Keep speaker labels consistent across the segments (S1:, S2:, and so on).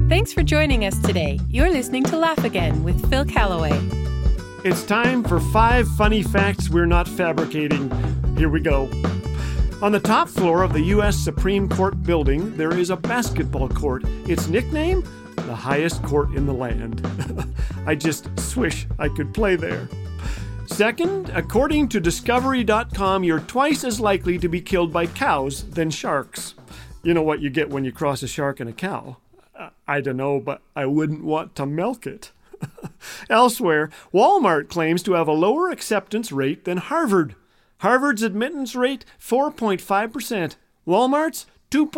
S1: Thanks for joining us today. You're listening to Laugh Again with Phil Callaway.
S2: It's time for 5 funny facts we're not fabricating. Here we go. On the top floor of the U.S. Supreme Court building, there is a basketball court. Its nickname? The highest court in the land. I just wish I could play there. Second, according to Discovery.com, you're twice as likely to be killed by cows than sharks. You know what you get when you cross a shark and a cow? I don't know, but I wouldn't want to milk it. Elsewhere, Walmart claims to have a lower acceptance rate than Harvard. Harvard's admittance rate, 4.5%. Walmart's,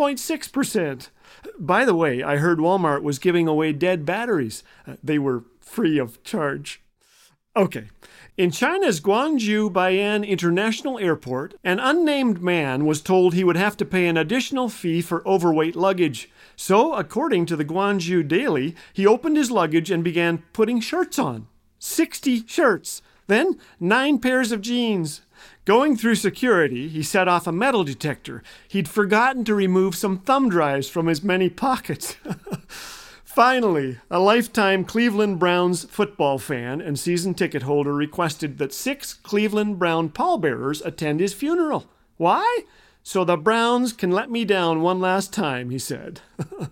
S2: 2.6%. By the way, I heard Walmart was giving away dead batteries. They were free of charge. Okay. In China's Guangzhou Baiyun International Airport, an unnamed man was told he would have to pay an additional fee for overweight luggage. So, according to the Guangzhou Daily, he opened his luggage and began putting shirts on. 60 shirts. Then 9 pairs of jeans. Going through security, he set off a metal detector. He'd forgotten to remove some thumb drives from his many pockets. Finally, a lifetime Cleveland Browns football fan and season ticket holder requested that 6 Cleveland Brown pallbearers attend his funeral. Why? So the Browns can let me down one last time, he said.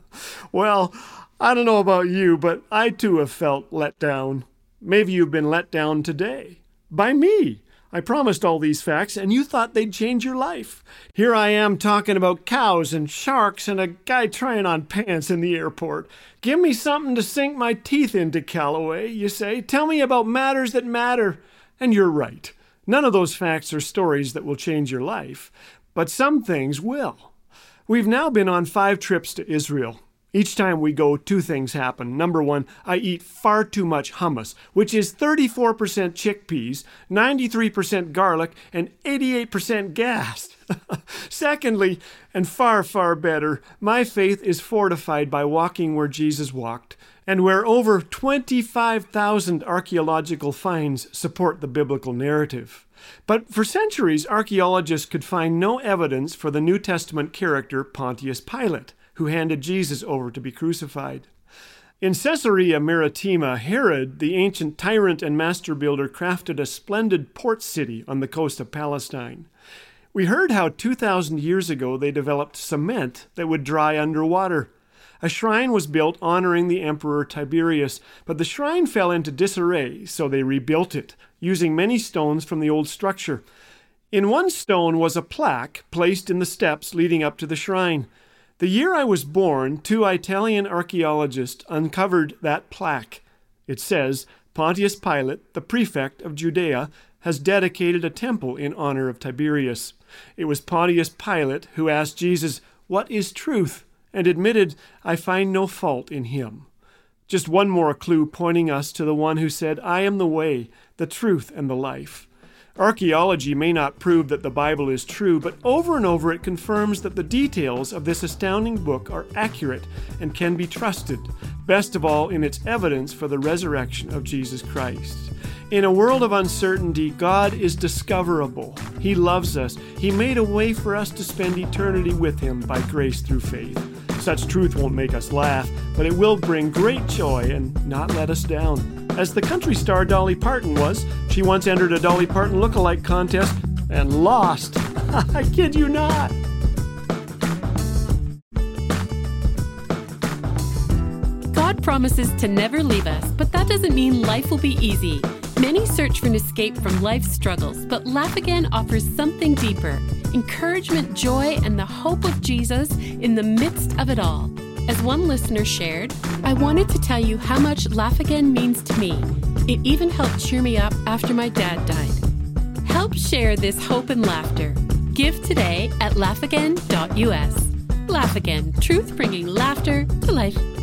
S2: Well, I don't know about you, but I too have felt let down. Maybe you've been let down today. By me. I promised all these facts, and you thought they'd change your life. Here I am talking about cows and sharks and a guy trying on pants in the airport. Give me something to sink my teeth into, Callaway, you say. Tell me about matters that matter. And you're right. None of those facts are stories that will change your life. But some things will. We've now been on 5 trips to Israel. Each time we go, 2 things happen. Number 1, I eat far too much hummus, which is 34% chickpeas, 93% garlic, and 88% gas. Secondly, and far, far better, my faith is fortified by walking where Jesus walked, and where over 25,000 archaeological finds support the biblical narrative. But for centuries, archaeologists could find no evidence for the New Testament character Pontius Pilate, who handed Jesus over to be crucified. In Caesarea Maritima, Herod, the ancient tyrant and master builder, crafted a splendid port city on the coast of Palestine. We heard how 2,000 years ago they developed cement that would dry underwater. A shrine was built honoring the emperor Tiberius, but the shrine fell into disarray, so they rebuilt it, using many stones from the old structure. In one stone was a plaque placed in the steps leading up to the shrine. The year I was born, 2 Italian archaeologists uncovered that plaque. It says, Pontius Pilate, the prefect of Judea, has dedicated a temple in honor of Tiberius. It was Pontius Pilate who asked Jesus, "What is truth?" and admitted, "I find no fault in him." Just one more clue pointing us to the one who said, "I am the way, the truth, and the life." Archaeology may not prove that the Bible is true, but over and over it confirms that the details of this astounding book are accurate and can be trusted, best of all in its evidence for the resurrection of Jesus Christ. In a world of uncertainty, God is discoverable. He loves us. He made a way for us to spend eternity with Him by grace through faith. Such truth won't make us laugh, but it will bring great joy and not let us down. As the country star Dolly Parton was, she once entered a Dolly Parton look-alike contest and lost. I kid you not.
S1: God promises to never leave us, but that doesn't mean life will be easy. Many search for an escape from life's struggles, but Laugh Again offers something deeper: encouragement, joy, and the hope of Jesus in the midst of it all. As one listener shared, "I wanted to tell you how much Laugh Again means to me. It even helped cheer me up after my dad died." Help share this hope and laughter. Give today at laughagain.us. Laugh Again, truth bringing laughter to life.